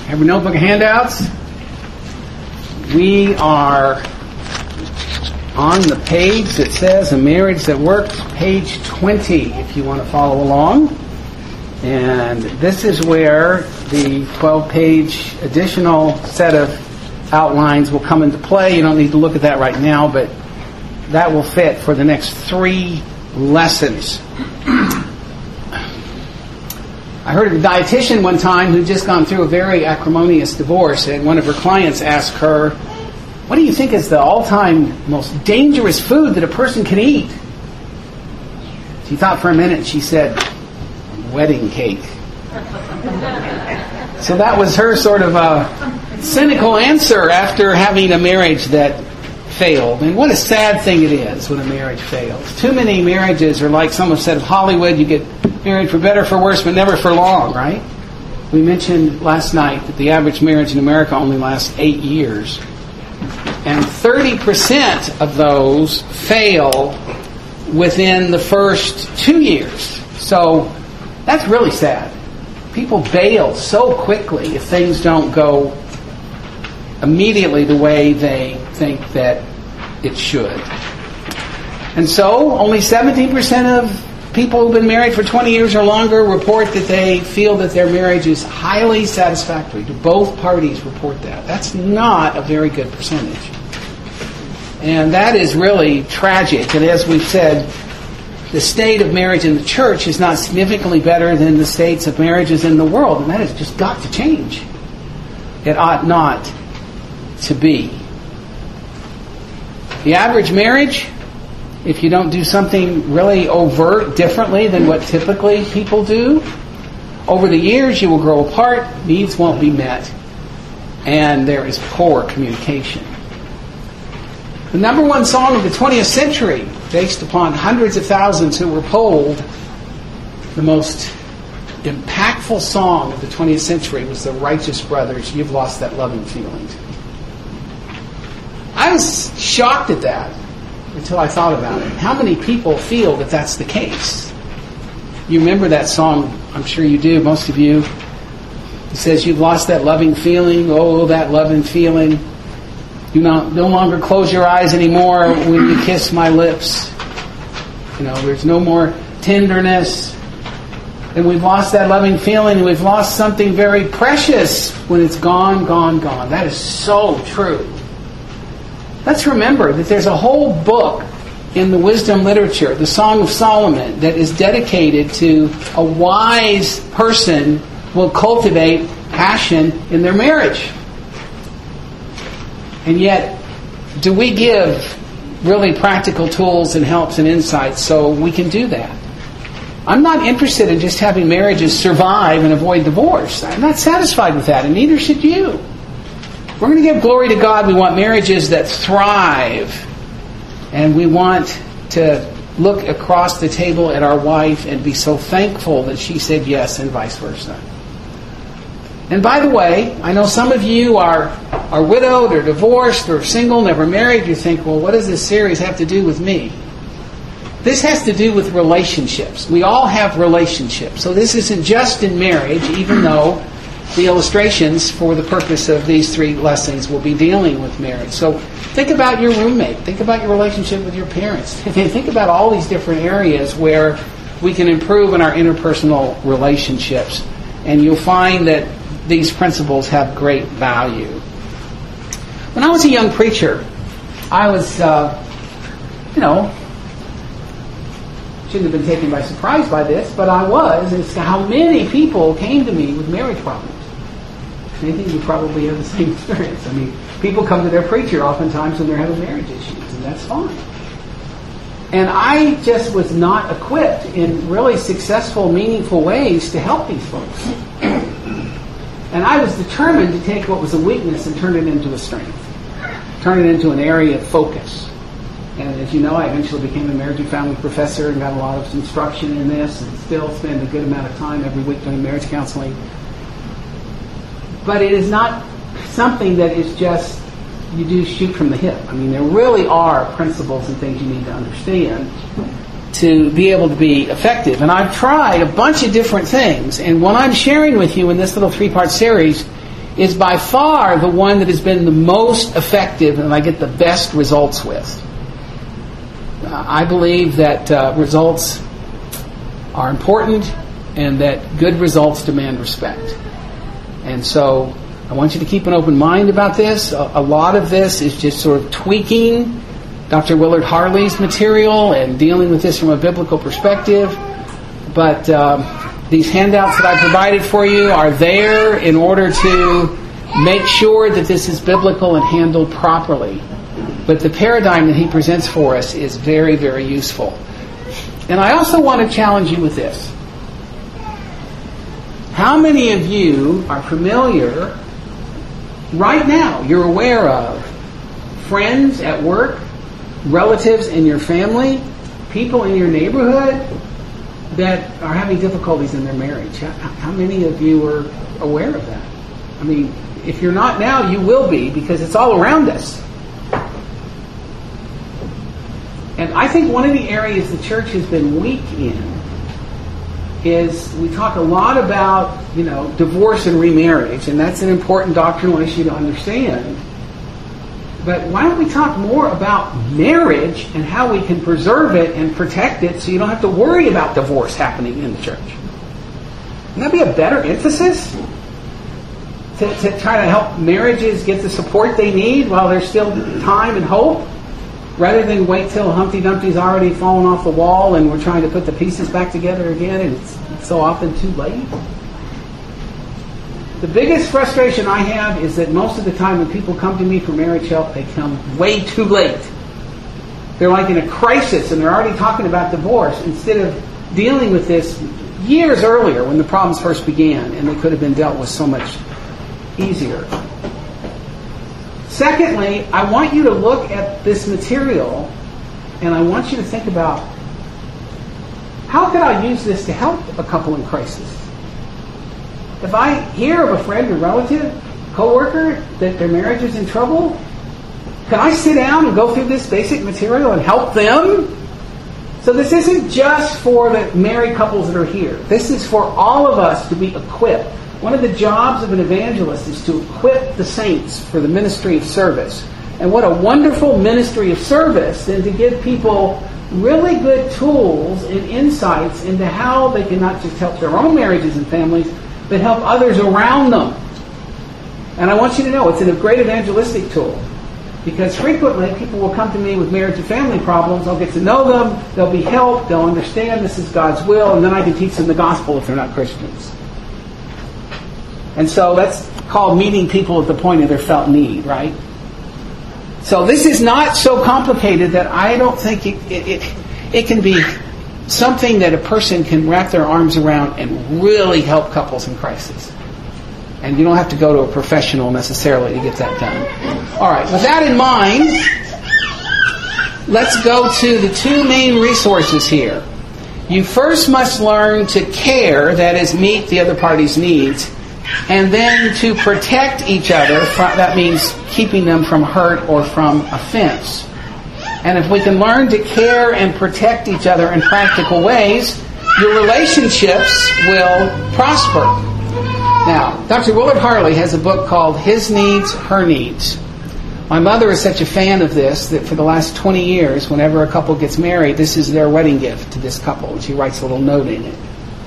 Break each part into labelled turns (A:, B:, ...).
A: Have a notebook of handouts? We are on the page that says A Marriage That Works, page 20, if you want to follow along. And this is where the 12-page additional set of outlines will come into play. You don't need to look at that right now, but that will fit for the next 3 lessons. I heard of a dietitian one time who'd just gone through a very acrimonious divorce, and one of her clients asked her, "What do you think is the all-time most dangerous food that a person can eat?" She thought for a minute and she said, "Wedding cake." So that was her sort of a cynical answer after having a marriage that failed. And what a sad thing it is when a marriage fails. Too many marriages are like someone said of Hollywood, you get married for better, for worse, but never for long, right? We mentioned last night that the average marriage in America only lasts 8 years. And 30% of those fail within the first 2 years. So that's really sad. People bail so quickly if things don't go immediately the way they think that it should. And so only 17% of people who've been married for 20 years or longer report that they feel that their marriage is highly satisfactory. Both parties report that. That's not a very good percentage. And that is really tragic. And as we've said, the state of marriage in the church is not significantly better than the states of marriages in the world. And that has just got to change. It ought not to be. The average marriage, if you don't do something really overt differently than what typically people do, over the years you will grow apart, needs won't be met, and there is poor communication. The number one song of the 20th century, based upon hundreds of thousands who were polled, the most impactful song of the 20th century was the Righteous Brothers, "You've Lost That Loving Feeling." I was shocked at that until I thought about it. How many people feel that that's the case? You remember that song, I'm sure you do, most of you. It says, "You've lost that loving feeling, oh, that loving feeling. You no longer close your eyes anymore when you kiss my lips. You know, there's no more tenderness. And we've lost that loving feeling. We've lost something very precious when it's gone, gone, gone." That is so true. Let's remember that there's a whole book in the wisdom literature, the Song of Solomon, that is dedicated to a wise person will cultivate passion in their marriage. And yet, do we give really practical tools and helps and insights so we can do that? I'm not interested in just having marriages survive and avoid divorce. I'm not satisfied with that, and neither should you. We're going to give glory to God. We want marriages that thrive. And we want to look across the table at our wife and be so thankful that she said yes, and vice versa. And by the way, I know some of you are widowed or divorced or single, never married. You think, well, what does this series have to do with me? This has to do with relationships. We all have relationships. So this isn't just in marriage, even though the illustrations for the purpose of these 3 lessons will be dealing with marriage. So think about your roommate. Think about your relationship with your parents. Think about all these different areas where we can improve in our interpersonal relationships. And you'll find that these principles have great value. When I was a young preacher, I was, shouldn't have been taken by surprise by this, but I was, as to how many people came to me with marriage problems. I think you probably have the same experience. I mean, people come to their preacher oftentimes when they're having marriage issues, and that's fine. And I just was not equipped in really successful, meaningful ways to help these folks. And I was determined to take what was a weakness and turn it into a strength. Turn it into an area of focus. And as you know, I eventually became a marriage and family professor and got a lot of instruction in this, and still spend a good amount of time every week doing marriage counseling. But it is not something that is just you do shoot from the hip. I mean, there really are principles and things you need to understand to be able to be effective. And I've tried a bunch of different things. And what I'm sharing with you in this little 3-part series is by far the one that has been the most effective and I get the best results with. I believe that results are important and that good results demand respect. And so I want you to keep an open mind about this. A lot of this is just sort of tweaking Dr. Willard Harley's material and dealing with this from a biblical perspective. But these handouts that I provided for you are there in order to make sure that this is biblical and handled properly. But the paradigm that he presents for us is very, very useful. And I also want to challenge you with this. How many of you are familiar, right now, you're aware of friends at work, relatives in your family, people in your neighborhood that are having difficulties in their marriage? How many of you are aware of that? I mean, if you're not now, you will be, because it's all around us. And I think one of the areas the church has been weak in is we talk a lot about, divorce and remarriage, and that's an important doctrinal issue to understand. But why don't we talk more about marriage and how we can preserve it and protect it so you don't have to worry about divorce happening in the church? Wouldn't that be a better emphasis? To try to help marriages get the support they need while there's still time and hope, rather than wait till Humpty Dumpty's already fallen off the wall and we're trying to put the pieces back together again and it's so often too late. The biggest frustration I have is that most of the time when people come to me for marriage help, they come way too late. They're like in a crisis and they're already talking about divorce instead of dealing with this years earlier when the problems first began and they could have been dealt with so much easier. Secondly, I want you to look at this material and I want you to think about, how could I use this to help a couple in crisis? If I hear of a friend or relative, coworker, that their marriage is in trouble, can I sit down and go through this basic material and help them? So this isn't just for the married couples that are here. This is for all of us to be equipped. One of the jobs of an evangelist is to equip the saints for the ministry of service. And what a wonderful ministry of service than to give people really good tools and insights into how they can not just help their own marriages and families, but help others around them. And I want you to know it's a great evangelistic tool. Because frequently people will come to me with marriage and family problems. I'll get to know them, they'll be helped, they'll understand this is God's will, and then I can teach them the gospel if they're not Christians. And so that's called meeting people at the point of their felt need, right? So this is not so complicated that I don't think it can be something that a person can wrap their arms around and really help couples in crisis. And you don't have to go to a professional necessarily to get that done. All right, with that in mind, let's go to the two main resources here. You first must learn to care, that is, meet the other party's needs, and then to protect each other. That means keeping them from hurt or from offense. And if we can learn to care and protect each other in practical ways, your relationships will prosper. Now, Dr. Willard Harley has a book called His Needs, Her Needs. My mother is such a fan of this that for the last 20 years, whenever a couple gets married, this is their wedding gift to this couple. And she writes a little note in it.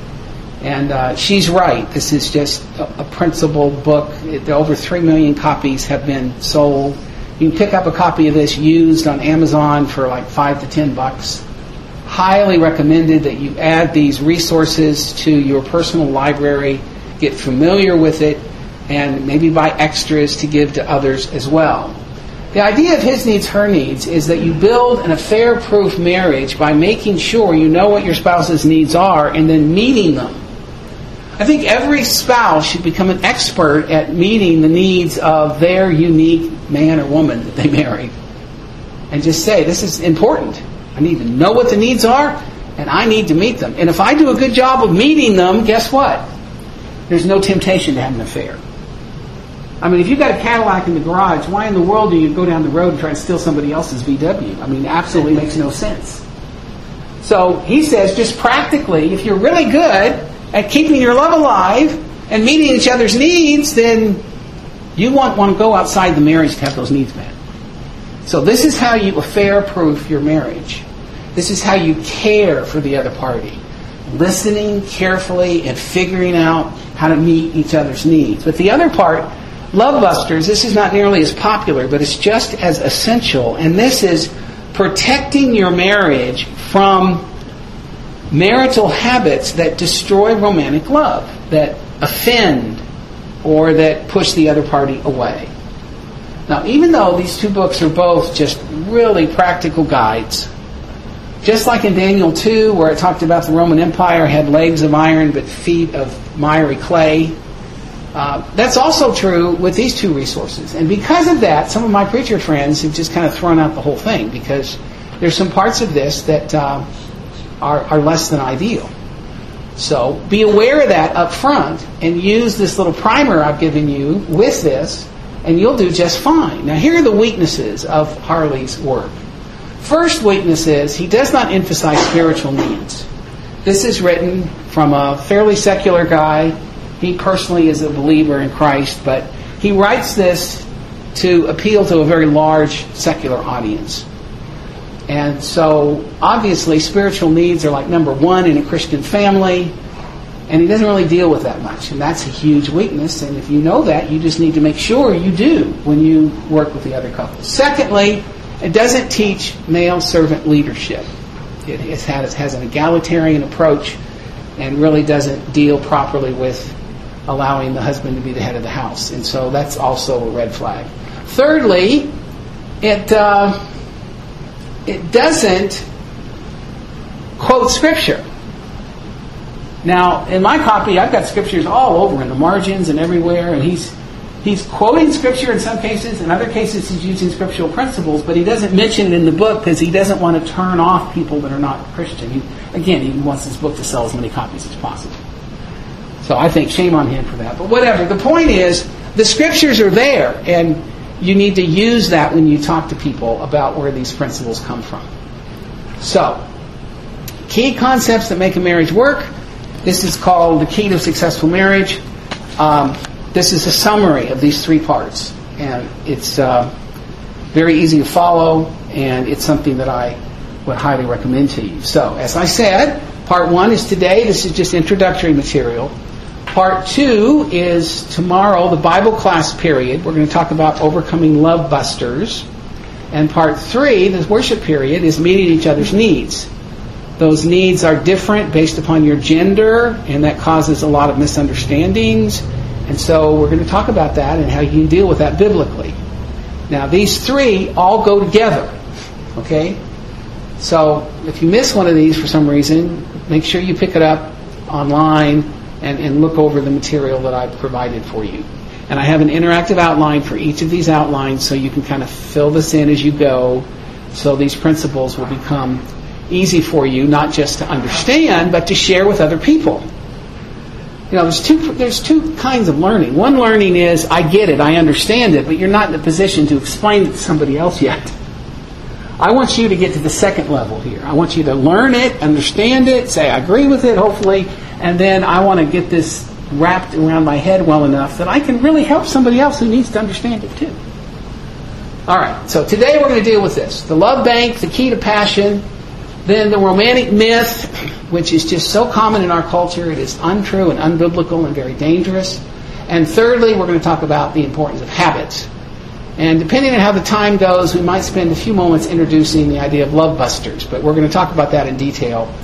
A: And she's right. This is just a principled book. Over 3 million copies have been sold. You can pick up a copy of this used on Amazon for like $5 to $10. Highly recommended that you add these resources to your personal library, get familiar with it, and maybe buy extras to give to others as well. The idea of His Needs, Her Needs is that you build an affair-proof marriage by making sure you know what your spouse's needs are and then meeting them. I think every spouse should become an expert at meeting the needs of their unique man or woman that they marry. And just say, this is important. I need to know what the needs are, and I need to meet them. And if I do a good job of meeting them, guess what? There's no temptation to have an affair. I mean, if you've got a Cadillac in the garage, why in the world do you go down the road and try to steal somebody else's VW? I mean, absolutely makes no sense. So he says, just practically, if you're really good at keeping your love alive and meeting each other's needs, then You want to go outside the marriage to have those needs met. So this is how you affair-proof your marriage. This is how you care for the other party. Listening carefully and figuring out how to meet each other's needs. But the other part, Love Busters, this is not nearly as popular, but it's just as essential. And this is protecting your marriage from marital habits that destroy romantic love, that offend, or that push the other party away. Now, even though these two books are both just really practical guides, just like in Daniel 2, where it talked about the Roman Empire had legs of iron but feet of miry clay, that's also true with these two resources. And because of that, some of my preacher friends have just kind of thrown out the whole thing, because there's some parts of this that are less than ideal. So be aware of that up front and use this little primer I've given you with this, and you'll do just fine. Now, here are the weaknesses of Harley's work. First weakness is he does not emphasize spiritual needs. This is written from a fairly secular guy. He personally is a believer in Christ, but he writes this to appeal to a very large secular audience. And so, obviously, spiritual needs are like number one in a Christian family, and he doesn't really deal with that much. And that's a huge weakness, and if you know that, you just need to make sure you do when you work with the other couple. Secondly, it doesn't teach male servant leadership. It has an egalitarian approach and really doesn't deal properly with allowing the husband to be the head of the house. And so that's also a red flag. Thirdly, it doesn't quote Scripture. Now, in my copy, I've got Scriptures all over in the margins and everywhere, and he's quoting Scripture in some cases. In other cases, he's using scriptural principles, but he doesn't mention it in the book because he doesn't want to turn off people that are not Christian. He wants his book to sell as many copies as possible. So I think shame on him for that. But whatever. The point is, the Scriptures are there, and you need to use that when you talk to people about where these principles come from. So, key concepts that make a marriage work. This is called the Key to Successful Marriage. This is a summary of these three parts, and it's very easy to follow, and it's something that I would highly recommend to you. So, as I said, part 1 is today. This is just introductory material. Part 2 is tomorrow, the Bible class period. We're going to talk about overcoming love busters. And part 3, the worship period, is meeting each other's needs. Those needs are different based upon your gender, and that causes a lot of misunderstandings. And so we're going to talk about that and how you can deal with that biblically. Now, these 3 all go together. Okay? So if you miss one of these for some reason, make sure you pick it up online and look over the material that I've provided for you. And I have an interactive outline for each of these outlines, so you can kind of fill this in as you go, so these principles will become easy for you, not just to understand, but to share with other people. You know, there's two kinds of learning. One learning is, I get it, I understand it, but you're not in a position to explain it to somebody else yet. I want you to get to the second level here. I want you to learn it, understand it, say I agree with it, hopefully, and then I want to get this wrapped around my head well enough that I can really help somebody else who needs to understand it too. All right, so today we're going to deal with this. The love bank, the key to passion, then the romantic myth, which is just so common in our culture. It is untrue and unbiblical and very dangerous. And thirdly, we're going to talk about the importance of habits. And depending on how the time goes, we might spend a few moments introducing the idea of love busters. But we're going to talk about that in detail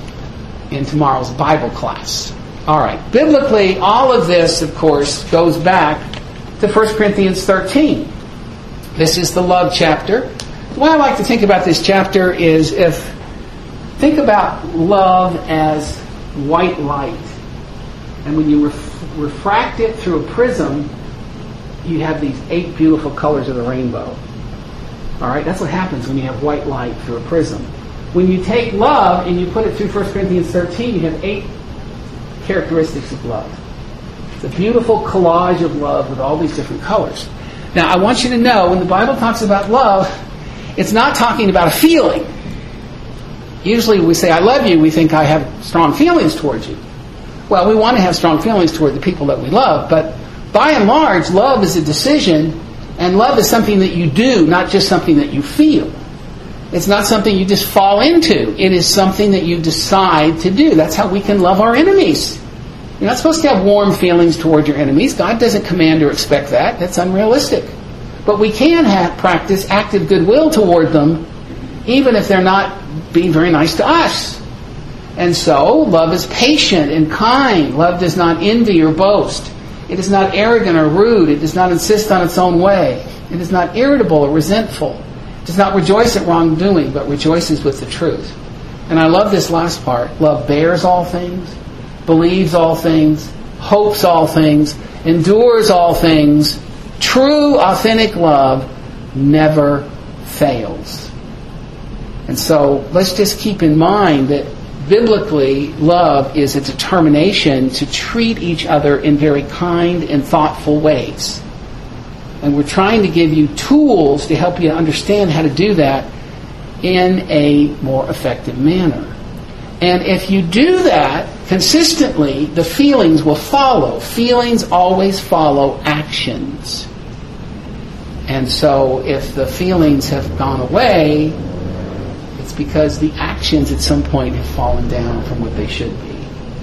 A: in tomorrow's Bible class. All right. Biblically, all of this, of course, goes back to 1 Corinthians 13. This is the love chapter. The way I like to think about this chapter is think about love as white light. And when you refract it through a prism, you have these 8 beautiful colors of the rainbow. All right, that's what happens when you have white light through a prism. When you take love and you put it through 1 Corinthians 13, you have 8 characteristics of love. It's a beautiful collage of love with all these different colors. Now, I want you to know, when the Bible talks about love, it's not talking about a feeling. Usually when we say, I love you, we think I have strong feelings towards you. Well, we want to have strong feelings toward the people that we love, but by and large, love is a decision, and love is something that you do, not just something that you feel. It's not something you just fall into. It is something that you decide to do. That's how we can love our enemies. You're not supposed to have warm feelings toward your enemies. God doesn't command or expect that. That's unrealistic. But we can practice active goodwill toward them, even if they're not being very nice to us. And so, love is patient and kind. Love does not envy or boast. It is not arrogant or rude. It does not insist on its own way. It is not irritable or resentful. It does not rejoice at wrongdoing, but rejoices with the truth. And I love this last part. Love bears all things, believes all things, hopes all things, endures all things. True, authentic love never fails. And so let's just keep in mind that biblically, love is a determination to treat each other in very kind and thoughtful ways. And we're trying to give you tools to help you understand how to do that in a more effective manner. And if you do that consistently, the feelings will follow. Feelings always follow actions. And so if the feelings have gone away, it's because the actions at some point have fallen down from what they should be.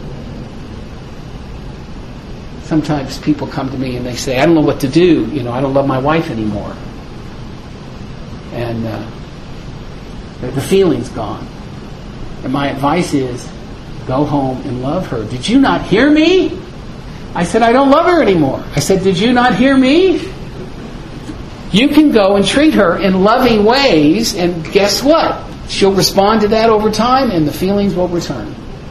A: Sometimes people come to me and they say, I don't know what to do. I don't love my wife anymore. And the feeling's gone. And my advice is, go home and love her. Did you not hear me? I said, I don't love her anymore. I said, did you not hear me? You can go and treat her in loving ways, and guess what? She'll respond to that over time, and the feelings will return.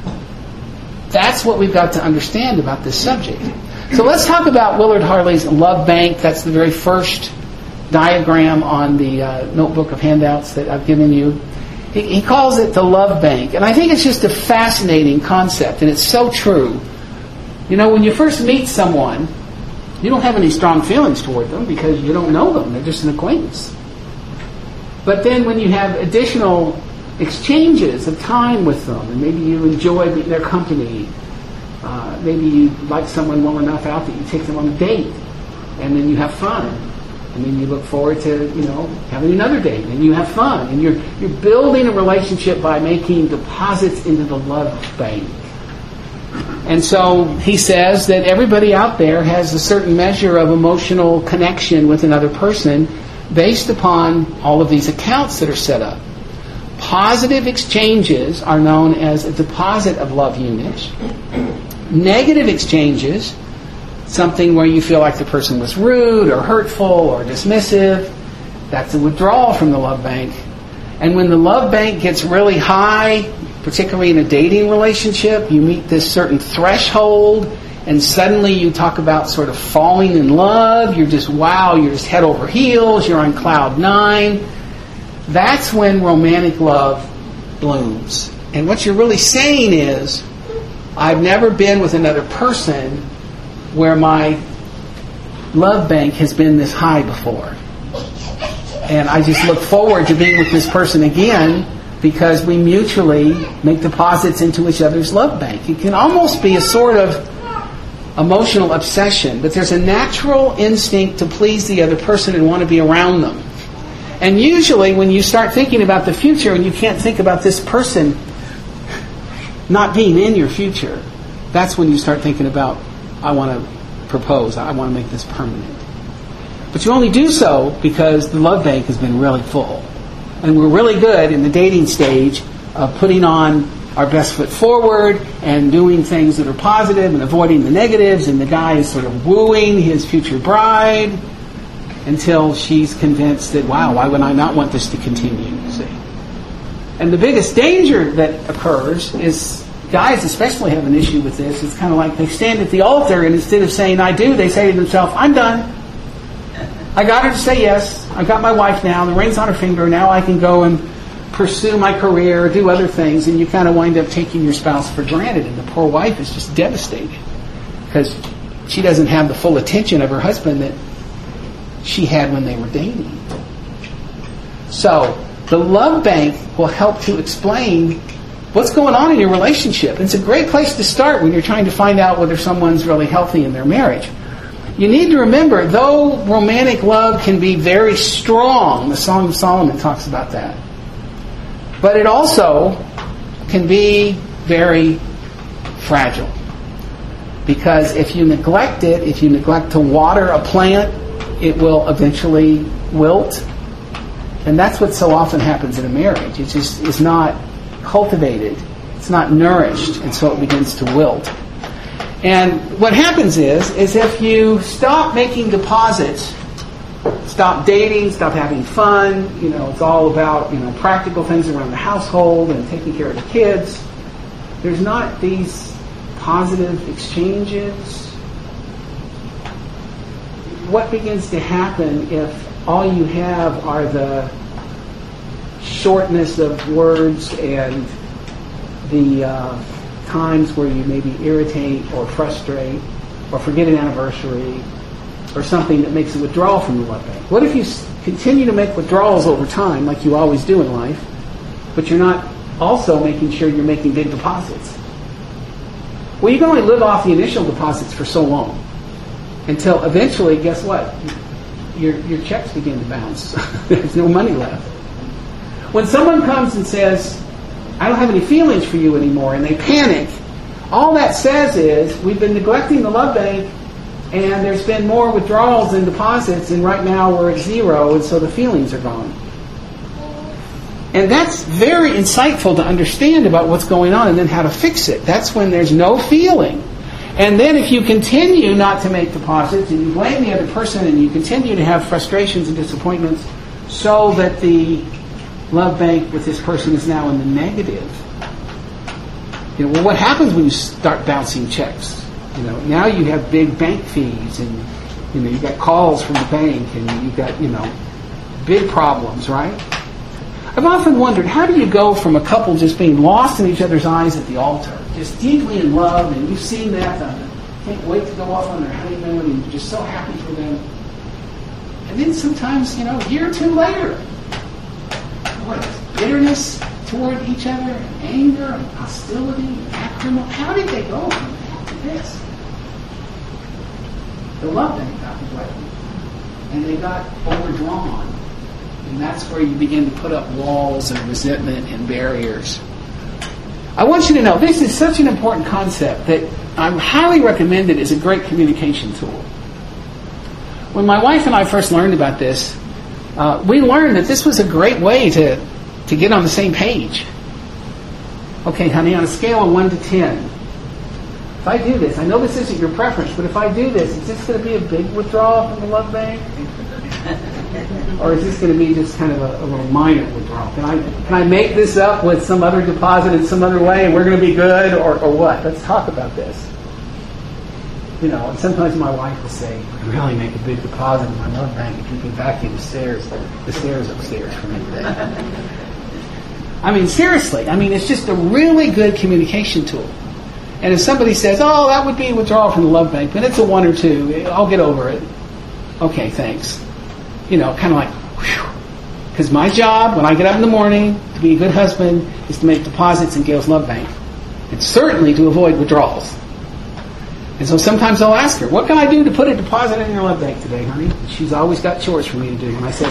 A: That's what we've got to understand about this subject. So let's talk about Willard Harley's love bank. That's the very first diagram on the notebook of handouts that I've given you. He calls it the love bank. And I think it's just a fascinating concept, and it's so true. When you first meet someone, you don't have any strong feelings toward them because you don't know them. They're just an acquaintance. But then when you have additional exchanges of time with them, and maybe you enjoy their company, maybe you like someone well enough out that you take them on a date, and then you have fun. And then you look forward to, having another date, and you have fun. And you're building a relationship by making deposits into the love bank. And so he says that everybody out there has a certain measure of emotional connection with another person based upon all of these accounts that are set up. Positive exchanges are known as a deposit of love units. Negative exchanges, something where you feel like the person was rude or hurtful or dismissive, that's a withdrawal from the love bank. And when the love bank gets really high, particularly in a dating relationship, you meet this certain threshold, and suddenly you talk about sort of falling in love. You're just, you're just head over heels. You're on cloud 9. That's when romantic love blooms. And what you're really saying is, I've never been with another person where my love bank has been this high before. And I just look forward to being with this person again because we mutually make deposits into each other's love bank. It can almost be a sort of emotional obsession, but there's a natural instinct to please the other person and want to be around them. And usually when you start thinking about the future and you can't think about this person not being in your future, that's when you start thinking about, I want to propose, I want to make this permanent. But you only do so because the love bank has been really full. And we're really good in the dating stage of putting on our best foot forward and doing things that are positive and avoiding the negatives, and the guy is sort of wooing his future bride until she's convinced that, why would I not want this to continue, you see? And the biggest danger that occurs is, guys especially have an issue with this. It's kind of like they stand at the altar, and instead of saying, I do, they say to themselves, I'm done. I got her to say yes. I've got my wife now. The ring's on her finger. Now I can go and pursue my career, do other things, and you kind of wind up taking your spouse for granted. And the poor wife is just devastated because she doesn't have the full attention of her husband that she had when they were dating. So the love bank will help to explain what's going on in your relationship. It's a great place to start when you're trying to find out whether someone's really healthy in their marriage. You need to remember, though romantic love can be very strong, the Song of Solomon talks about that, but it also can be very fragile. Because if you neglect it, if you neglect to water a plant, it will eventually wilt. And that's what so often happens in a marriage. It just is not cultivated. It's not nourished, and so it begins to wilt. And what happens is if you stop making deposits, stop dating, stop having fun, it's all about, practical things around the household and taking care of the kids. There's not these positive exchanges. What begins to happen if all you have are the shortness of words and the times where you maybe irritate or frustrate or forget an anniversary or something that makes a withdrawal from the love bank? What if you continue to make withdrawals over time like you always do in life, but you're not also making sure you're making big deposits? Well, you can only live off the initial deposits for so long until eventually, guess what? Your checks begin to bounce. There's no money left. When someone comes and says, I don't have any feelings for you anymore, and they panic, all that says is, we've been neglecting the love bank, and there's been more withdrawals than deposits, and right now we're at zero, and so the feelings are gone. And that's very insightful to understand about what's going on and then how to fix it. That's when there's no feeling. And then if you continue not to make deposits and you blame the other person and you continue to have frustrations and disappointments so that the love bank with this person is now in the negative. Well, what happens when you start bouncing checks? Now you have big bank fees and you've got calls from the bank and you've got, big problems, right? I've often wondered, how do you go from a couple just being lost in each other's eyes at the altar, just deeply in love, and you've seen that, can't wait to go off on their honeymoon, and you're just so happy for them. And then sometimes, a year or two later, what, bitterness toward each other, anger, hostility, acrimony. How did they go from that to this? The love bank got neglected, and they got overdrawn. And that's where you begin to put up walls and resentment and barriers. I want you to know, this is such an important concept that I highly recommend it as a great communication tool. When my wife and I first learned about this, we learned that this was a great way to get on the same page. Okay, honey, on a scale of 1 to 10, if I do this, I know this isn't your preference, but if I do this, is this going to be a big withdrawal from the love bank? Or is this going to be just kind of a little minor withdrawal? Can I make this up with some other deposit in some other way and we're going to be good, or what? Let's talk about this. And sometimes my wife will say, I really make a big deposit in my love bank if you can vacuum the stairs upstairs for me today. I mean, seriously. It's just a really good communication tool. And if somebody says, oh, that would be a withdrawal from the love bank, but it's a 1 or 2, I'll get over it. Okay, thanks. Kind of like, whew. Because my job, when I get up in the morning to be a good husband, is to make deposits in Gail's love bank. And certainly to avoid withdrawals. And so sometimes I'll ask her, what can I do to put a deposit in your love bank today, honey? She's always got chores for me to do. And I said,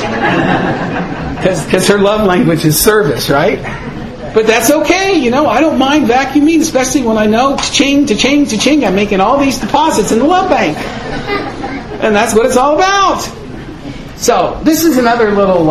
A: because her love language is service, right? But that's okay, I don't mind vacuuming, especially when I know, cha-ching, I'm making all these deposits in the love bank. And that's what it's all about. So, this is another little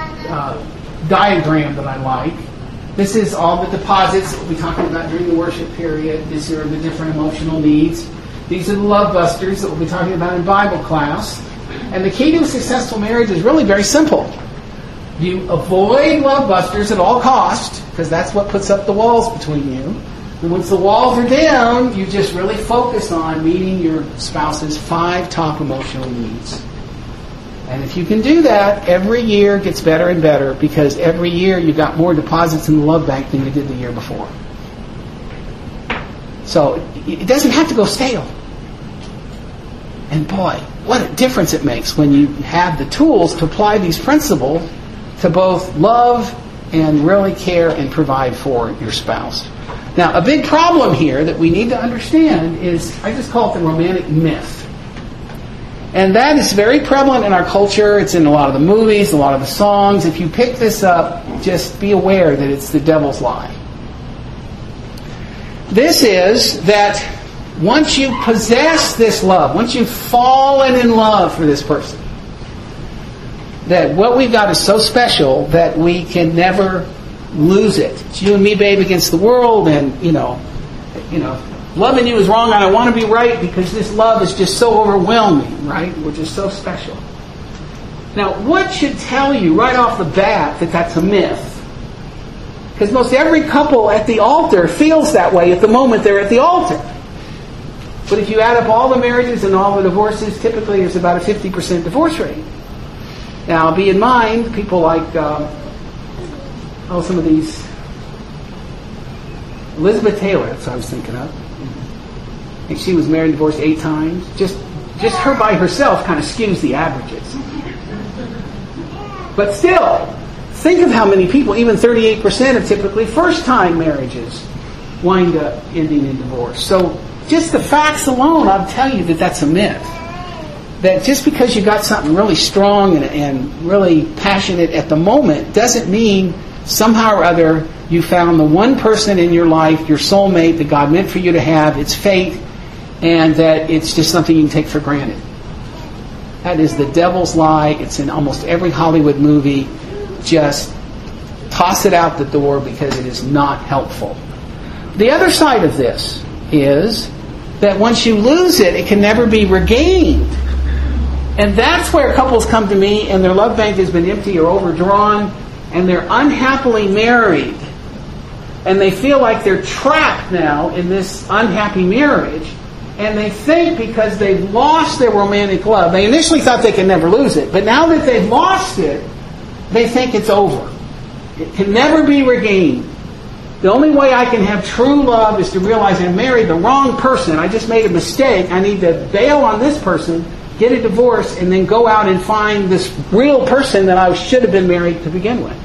A: diagram that I like. This is all the deposits that we'll be talking about during the worship period. These are the different emotional needs. These are the love busters that we'll be talking about in Bible class. And the key to a successful marriage is really very simple. You avoid love busters at all costs, because that's what puts up the walls between you. And once the walls are down, you just really focus on meeting your spouse's 5 top emotional needs. And if you can do that, every year gets better and better, because every year you got more deposits in the love bank than you did the year before. So it doesn't have to go stale. And boy, what a difference it makes when you have the tools to apply these principles to both love and really care and provide for your spouse. Now, a big problem here that we need to understand is, I just call it the romantic myth. And that is very prevalent in our culture. It's in a lot of the movies, a lot of the songs. If you pick this up, just be aware that it's the devil's lie. This is that once you possess this love, once you've fallen in love for this person, that what we've got is so special that we can never lose it. It's you and me, babe, against the world, and you know, loving you is wrong. I don't want to be right because this love is just so overwhelming, right? We're just so special. Now, what should tell you right off the bat that that's a myth? Because most every couple at the altar feels that way at the moment they're at the altar. But if you add up all the marriages and all the divorces, typically there's about a 50% divorce rate. Now, be in mind, people like, some of these, Elizabeth Taylor, that's what I was thinking of. I think she was married and divorced 8 times. Just her by herself kind of skews the averages. But still, think of how many people, even 38% of typically first-time marriages wind up ending in divorce. So just the facts alone, I'll tell you that that's a myth. That just because you got something really strong and really passionate at the moment doesn't mean somehow or other you found the one person in your life, your soulmate that God meant for you to have, it's fate, and that it's just something you can take for granted. That is the devil's lie. It's in almost every Hollywood movie. Just toss it out the door because it is not helpful. The other side of this is that once you lose it, it can never be regained. And that's where couples come to me and their love bank has been empty or overdrawn and they're unhappily married. And they feel like they're trapped now in this unhappy marriage. And they think because they've lost their romantic love, they initially thought they could never lose it. But now that they've lost it, they think it's over. It can never be regained. The only way I can have true love is to realize I married the wrong person. I just made a mistake. I need to bail on this person, get a divorce, and then go out and find this real person that I should have been married to begin with.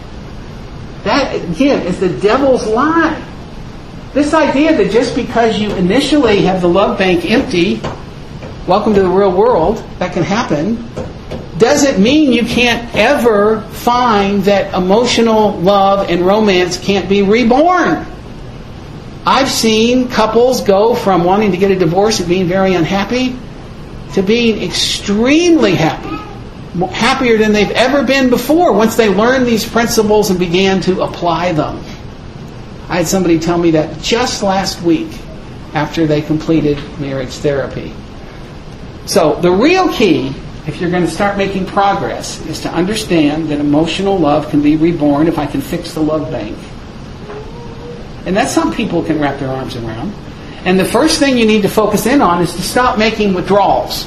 A: That, again, is the devil's lie. This idea that just because you initially have the love bank empty, welcome to the real world, that can happen, doesn't mean you can't ever find that emotional love and romance can't be reborn. I've seen couples go from wanting to get a divorce and being very unhappy to being extremely happy, happier than they've ever been before once they learned these principles and began to apply them. I had somebody tell me that just last week after they completed marriage therapy. So the real key, if you're going to start making progress, is to understand that emotional love can be reborn if I can fix the love bank. And that's something people can wrap their arms around. And the first thing you need to focus in on is to stop making withdrawals.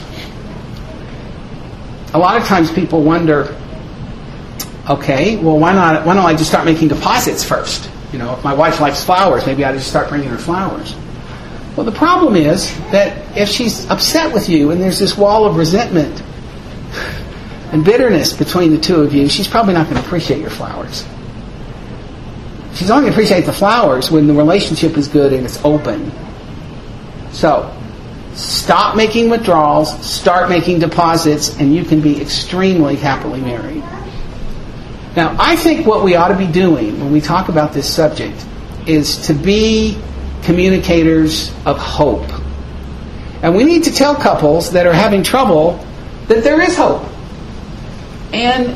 A: A lot of times people wonder, okay, well, why don't I just start making deposits first? You know, if my wife likes flowers, maybe I just start bringing her flowers. Well, the problem is that if she's upset with you and there's this wall of resentment and bitterness between the two of you, she's probably not going to appreciate your flowers. She's only going to appreciate the flowers when the relationship is good and it's open. So, stop making withdrawals, start making deposits, and you can be extremely happily married. Now, I think what we ought to be doing when we talk about this subject is to be communicators of hope. And we need to tell couples that are having trouble that there is hope. And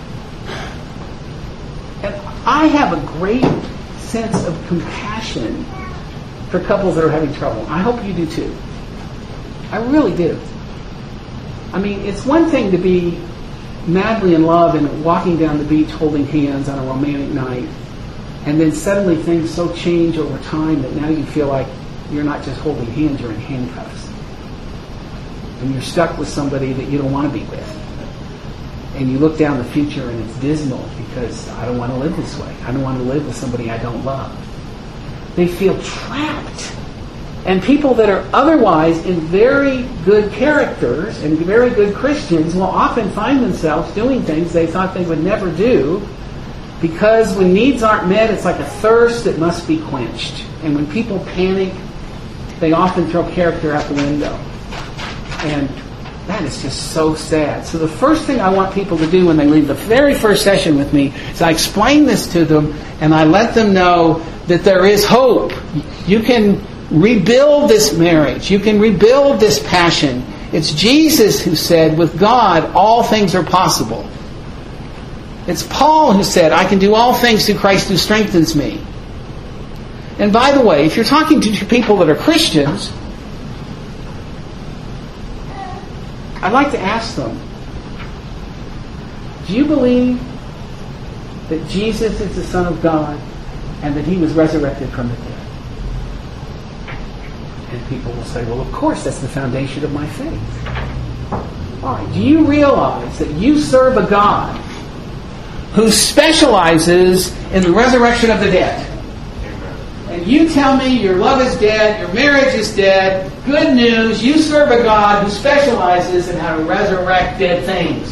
A: I have a great sense of compassion for couples that are having trouble. I hope you do too. I really do. I mean, it's one thing to be madly in love and walking down the beach holding hands on a romantic night, and then suddenly things so change over time that now you feel like you're not just holding hands, you're in handcuffs. And you're stuck with somebody that you don't want to be with. And you look down the future and it's dismal because I don't want to live this way. I don't want to live with somebody I don't love. They feel trapped. And people that are otherwise in very good characters and very good Christians will often find themselves doing things they thought they would never do, because when needs aren't met, it's like a thirst that must be quenched. And when people panic, they often throw character out the window. And That is just so sad. So the first thing I want people to do when they leave the very first session with me is I explain this to them and I let them know that there is hope. You can rebuild this marriage. You can rebuild this passion. It's Jesus who said, with God, all things are possible. It's Paul who said, I can do all things through Christ who strengthens me. And by the way, if you're talking to people that are Christians, I'd like to ask them, do you believe that Jesus is the Son of God and that He was resurrected from the dead? And people will say, well, of course, that's the foundation of my faith. All right, do you realize that you serve a God who specializes in the resurrection of the dead? And you tell me your love is dead, your marriage is dead. Good news, you serve a God who specializes in how to resurrect dead things.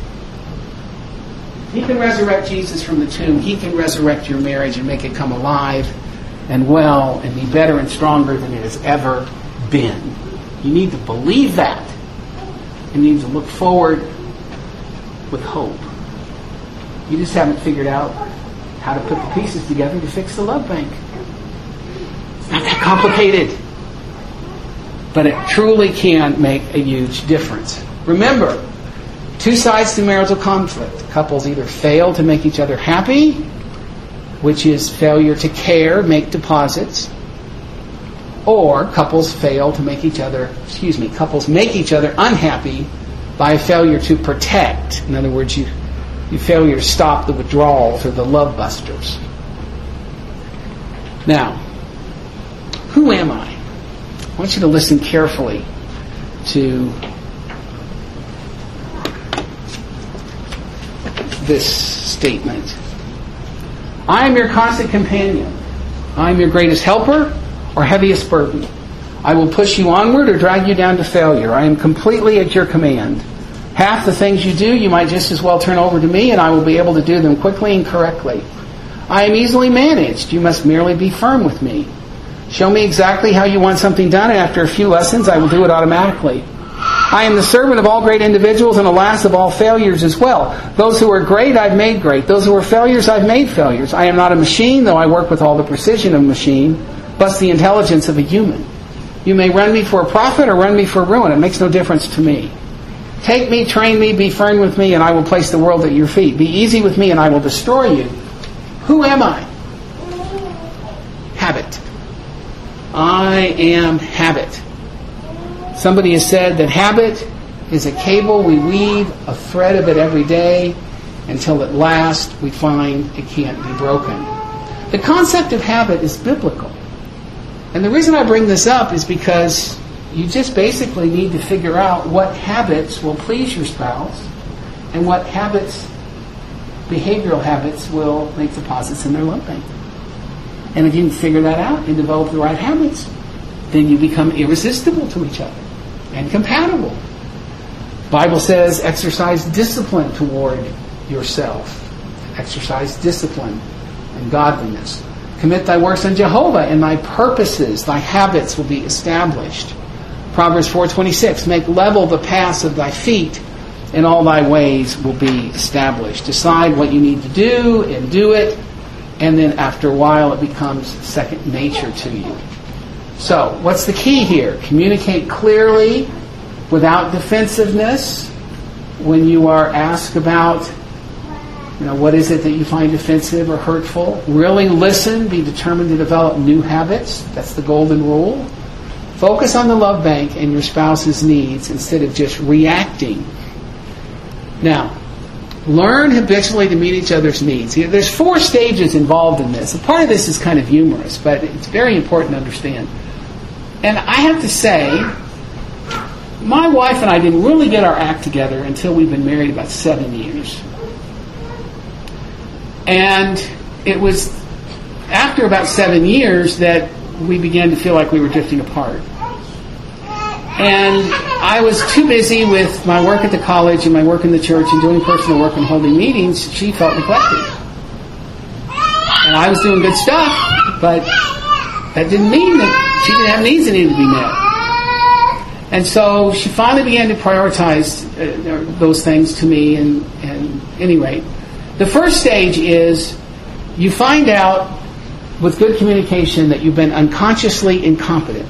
A: He can resurrect Jesus from the tomb. He can resurrect your marriage and make it come alive and well and be better and stronger than it has ever been. You need to believe that. You need to look forward with hope. You just haven't figured out how to put the pieces together to fix the love bank. It's not that complicated. But it truly can make a huge difference. Remember, two sides to marital conflict. Couples either fail to make each other happy, which is failure to care, make deposits, or couples make each other unhappy by a failure to protect. In other words, you failure to stop the withdrawals or the love busters. Now, who am I? I want you to listen carefully to this statement. I am your constant companion. I am your greatest helper or heaviest burden. I will push you onward or drag you down to failure. I am completely at your command. Half the things you do, you might just as well turn over to me, and I will be able to do them quickly and correctly. I am easily managed. You must merely be firm with me. Show me exactly how you want something done, and after a few lessons, I will do it automatically. I am the servant of all great individuals, and alas, of all failures as well. Those who are great, I've made great. Those who are failures, I've made failures. I am not a machine, though I work with all the precision of a machine, plus the intelligence of a human. You may run me for a profit or run me for ruin. It makes no difference to me. Take me, train me, be firm with me, and I will place the world at your feet. Be easy with me, and I will destroy you. Who am I? Habit. I am habit. Somebody has said that habit is a cable. We weave a thread of it every day until at last we find it can't be broken. The concept of habit is biblical. And the reason I bring this up is because you just basically need to figure out what habits will please your spouse and what behavioral habits will make deposits in their love bank. And if you can figure that out and develop the right habits, then you become irresistible to each other and compatible. The Bible says exercise discipline toward yourself. Exercise discipline and godliness. Commit thy works unto Jehovah, and thy purposes, thy habits will be established. Proverbs 4:26, make level the paths of thy feet, and all thy ways will be established. Decide what you need to do and do it, and then after a while it becomes second nature to you. So, what's the key here? Communicate clearly, without defensiveness. When you are asked about, what is it that you find offensive or hurtful? Really listen, be determined to develop new habits. That's the golden rule. Focus on the love bank and your spouse's needs instead of just reacting. Now, learn habitually to meet each other's needs. There's 4 stages involved in this. And part of this is kind of humorous, but it's very important to understand. And I have to say, my wife and I didn't really get our act together until we've been married about 7 years. And it was after about 7 years that we began to feel like we were drifting apart. And I was too busy with my work at the college and my work in the church and doing personal work and holding meetings. She felt neglected. And I was doing good stuff, but that didn't mean that she didn't have needs that needed to be met. And so she finally began to prioritize those things to me. And at any rate, the first stage is you find out with good communication that you've been unconsciously incompetent.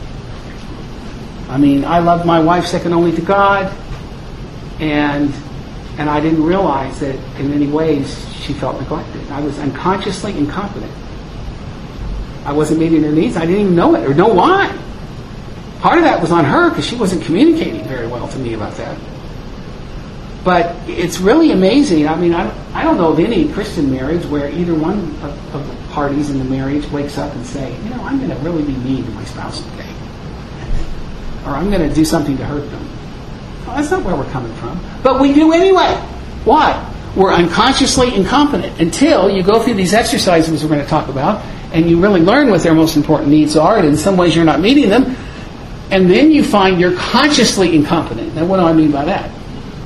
A: I mean, I love my wife second only to God, and I didn't realize that in many ways she felt neglected. I was unconsciously incompetent. I wasn't meeting her needs. I didn't even know it or know why. Part of that was on her because she wasn't communicating very well to me about that. But it's really amazing. I mean, I don't know of any Christian marriage where either one of the parties in the marriage wakes up and say, I'm going to really be mean to my spouse today. Or I'm going to do something to hurt them. Well, that's not where we're coming from. But we do anyway. Why? We're unconsciously incompetent until you go through these exercises we're going to talk about and you really learn what their most important needs are, and in some ways you're not meeting them, and then you find you're consciously incompetent. Now, what do I mean by that?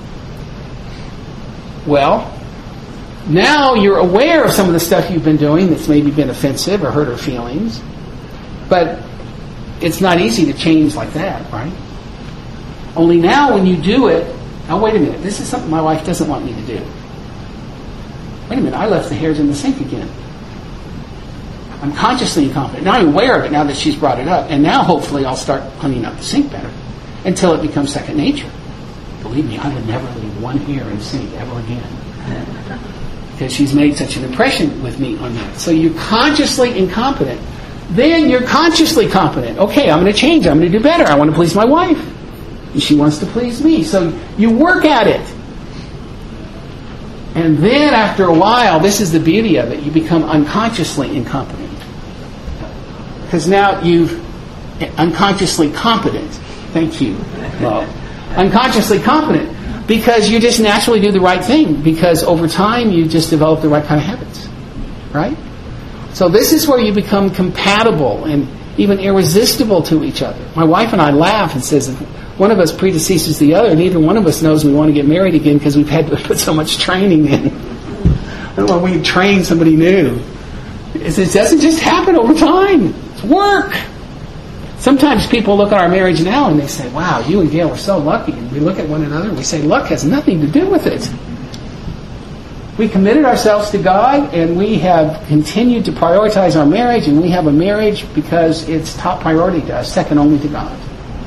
A: Well, now you're aware of some of the stuff you've been doing that's maybe been offensive or hurt her feelings, but it's not easy to change like that, right? Only now when you do it, now wait a minute, this is something my wife doesn't want me to do. Wait a minute, I left the hairs in the sink again. I'm consciously incompetent. Now I'm aware of it now that she's brought it up, and now hopefully I'll start cleaning up the sink better until it becomes second nature. Believe me, I would never leave one hair in the sink ever again. Because she's made such an impression with me on that. So you're consciously incompetent. Then you're consciously competent. Okay, I'm going to change. I'm going to do better. I want to please my wife. And she wants to please me. So you work at it. And then after a while, this is the beauty of it, you become unconsciously incompetent. Because now you've unconsciously competent. Thank you, love. Unconsciously competent. Because you just naturally do the right thing. Because over time, you just develop the right kind of habits. Right? So this is where you become compatible and even irresistible to each other. My wife and I laugh and says, if one of us predeceases the other, neither one of us knows we want to get married again because we've had to put so much training in. I don't know when we train somebody new. It doesn't just happen over time. It's work. Sometimes people look at our marriage now and they say, wow, you and Gail are so lucky. And we look at one another and we say, luck has nothing to do with it. We committed ourselves to God, and we have continued to prioritize our marriage, and we have a marriage because it's top priority to us, second only to God.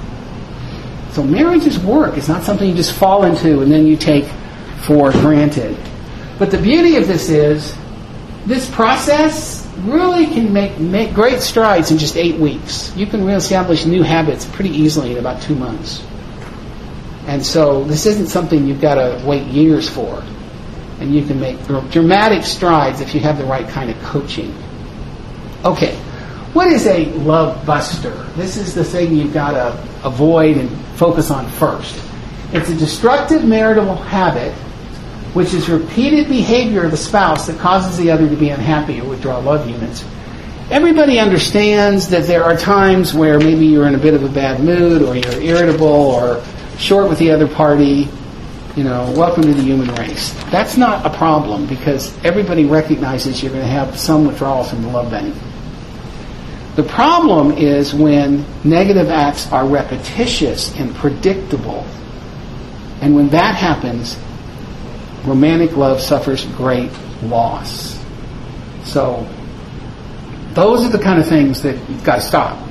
A: So marriage is work. It's not something you just fall into and then you take for granted. But the beauty of this is, this process really can make great strides in just 8 weeks. You can reestablish new habits pretty easily in about 2 months. And so this isn't something you've got to wait years for. And you can make dramatic strides if you have the right kind of coaching. Okay, what is a love buster? This is the thing you've got to avoid and focus on first. It's a destructive marital habit, which is repeated behavior of a spouse that causes the other to be unhappy or withdraw love units. Everybody understands that there are times where maybe you're in a bit of a bad mood, or you're irritable, or short with the other party. Welcome to the human race. That's not a problem because everybody recognizes you're going to have some withdrawals from the love bank. The problem is when negative acts are repetitious and predictable. And when that happens, romantic love suffers great loss. So, those are the kind of things that you've got to stop.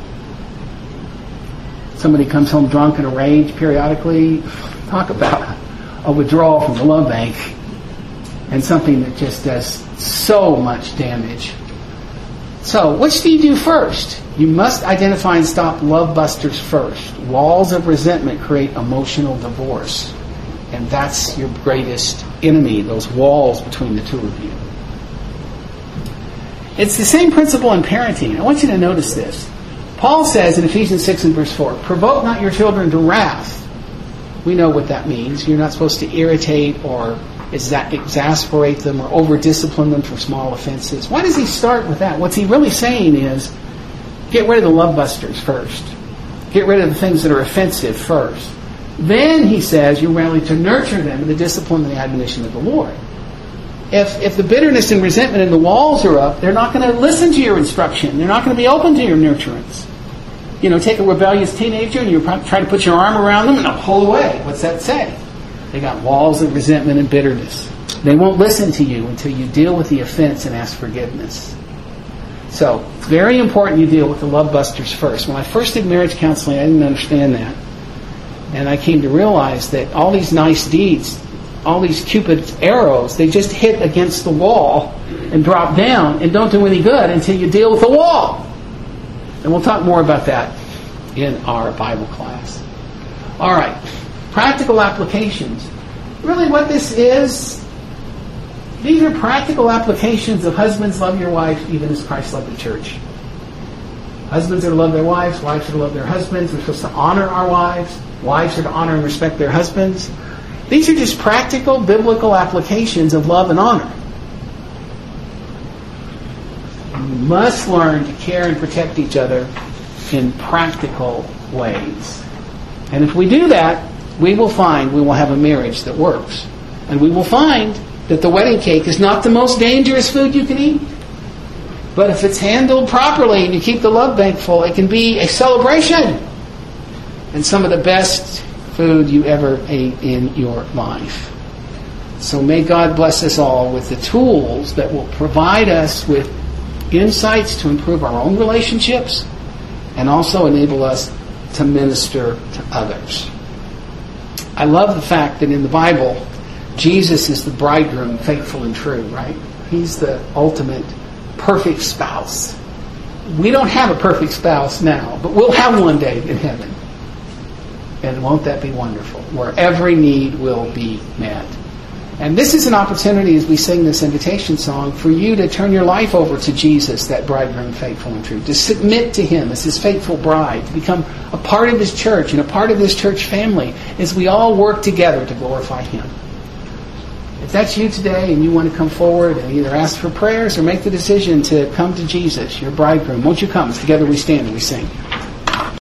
A: Somebody comes home drunk in a rage periodically. Talk about a withdrawal from the love bank and something that just does so much damage. So, which do you do first? You must identify and stop love busters first. Walls of resentment create emotional divorce. And that's your greatest enemy, those walls between the two of you. It's the same principle in parenting. I want you to notice this. Paul says in Ephesians 6 and verse 4, provoke not your children to wrath. We know what that means. You're not supposed to irritate or exasperate them or over-discipline them for small offenses. Why does he start with that? What's he really saying is, get rid of the love busters first. Get rid of the things that are offensive first. Then, he says, you're really to nurture them in the discipline and the admonition of the Lord. If the bitterness and resentment and the walls are up, they're not going to listen to your instruction. They're not going to be open to your nurturance. take a rebellious teenager and you try to put your arm around them and they'll pull away. What's that say? They got walls of resentment and bitterness. They won't listen to you until you deal with the offense and ask forgiveness. So, it's very important you deal with the love busters first. When I first did marriage counseling, I didn't understand that. And I came to realize that all these nice deeds, all these Cupid's arrows, they just hit against the wall and drop down and don't do any good until you deal with the wall. And we'll talk more about that in our Bible class. All right. Practical applications. Really what this is, these are practical applications of husbands love your wife even as Christ loved the church. Husbands are to love their wives are to love their husbands. We're supposed to honor our wives. Wives are to honor and respect their husbands. These are just practical biblical applications of love and honor. We must learn to care and protect each other in practical ways. And if we do that, we will find we will have a marriage that works. And we will find that the wedding cake is not the most dangerous food you can eat. But if it's handled properly and you keep the love bank full, it can be a celebration. And some of the best food you ever ate in your life. So may God bless us all with the tools that will provide us with insights to improve our own relationships and also enable us to minister to others. I love the fact that in the Bible, Jesus is the bridegroom, faithful and true, right? He's the ultimate perfect spouse. We don't have a perfect spouse now, but we'll have one day in heaven. And won't that be wonderful? Where every need will be met. And this is an opportunity as we sing this invitation song for you to turn your life over to Jesus, that bridegroom faithful and true. To submit to Him as His faithful bride. To become a part of His church and a part of His church family as we all work together to glorify Him. If that's you today and you want to come forward and either ask for prayers or make the decision to come to Jesus, your bridegroom, won't you come? Together we stand and we sing.